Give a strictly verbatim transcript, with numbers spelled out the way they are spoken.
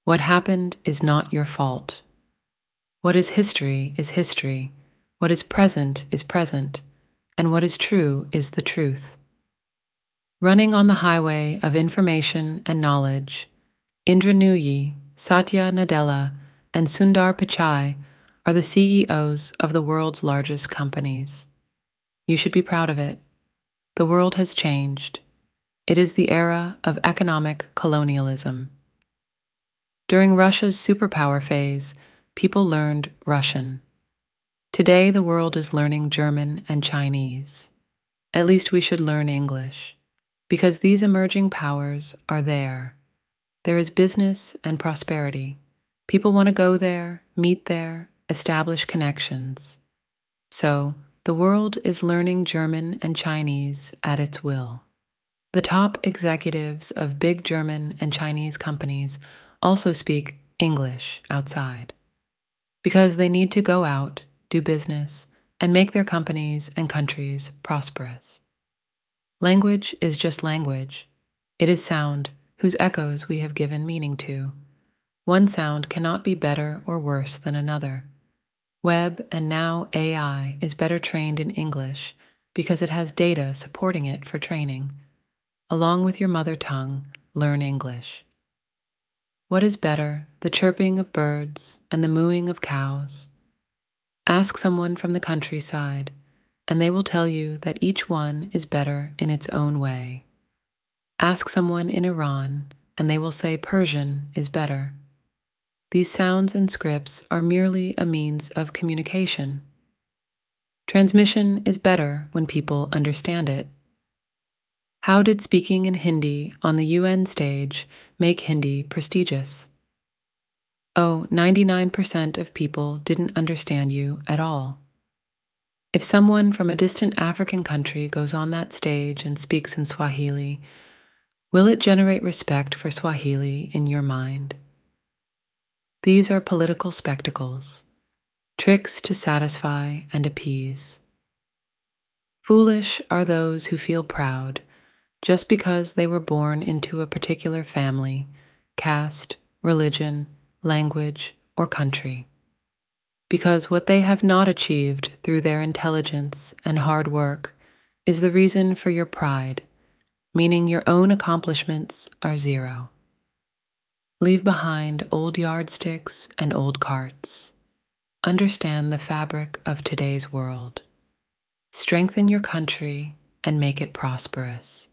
What happened is not your fault. What is history is history. What is present is present. And what is true is the truth. Running on the highway of information and knowledge, Indra Nooyi, Satya Nadella, and Sundar Pichai are the C E Os of the world's largest companies. You should be proud of it. The world has changed. It is the era of economic colonialism. During Russia's superpower phase, people learned Russian. Today, the world is learning German and Chinese. At least we should learn English, because these emerging powers are there. There is business and prosperity. People want to go there, meet there, establish connections. So, the world is learning German and Chinese at its will. The top executives of big German and Chinese companies also speak English outside, because they need to go out, do business, and make their companies and countries prosperous. Language is just language. It is sound whose echoes we have given meaning to. One sound cannot be better or worse than another. Web and now A I is better trained in English because it has data supporting it for training. Along with your mother tongue, learn English. What is better, the chirping of birds and the mooing of cows? Ask someone from the countryside, and they will tell you that each one is better in its own way. Ask someone in Iran, and they will say Persian is better. These sounds and scripts are merely a means of communication. Transmission is better when people understand it. How did speaking in Hindi on the U N stage make Hindi prestigious? Oh, ninety-nine percent of people didn't understand you at all. If someone from a distant African country goes on that stage and speaks in Swahili, will it generate respect for Swahili in your mind? These are political spectacles, tricks to satisfy and appease. Foolish are those who feel proud just because they were born into a particular family, caste, religion, language, or country. Because what they have not achieved through their intelligence and hard work is the reason for your pride, meaning your own accomplishments are zero. Leave behind old yardsticks and old carts. Understand the fabric of today's world. Strengthen your country and make it prosperous.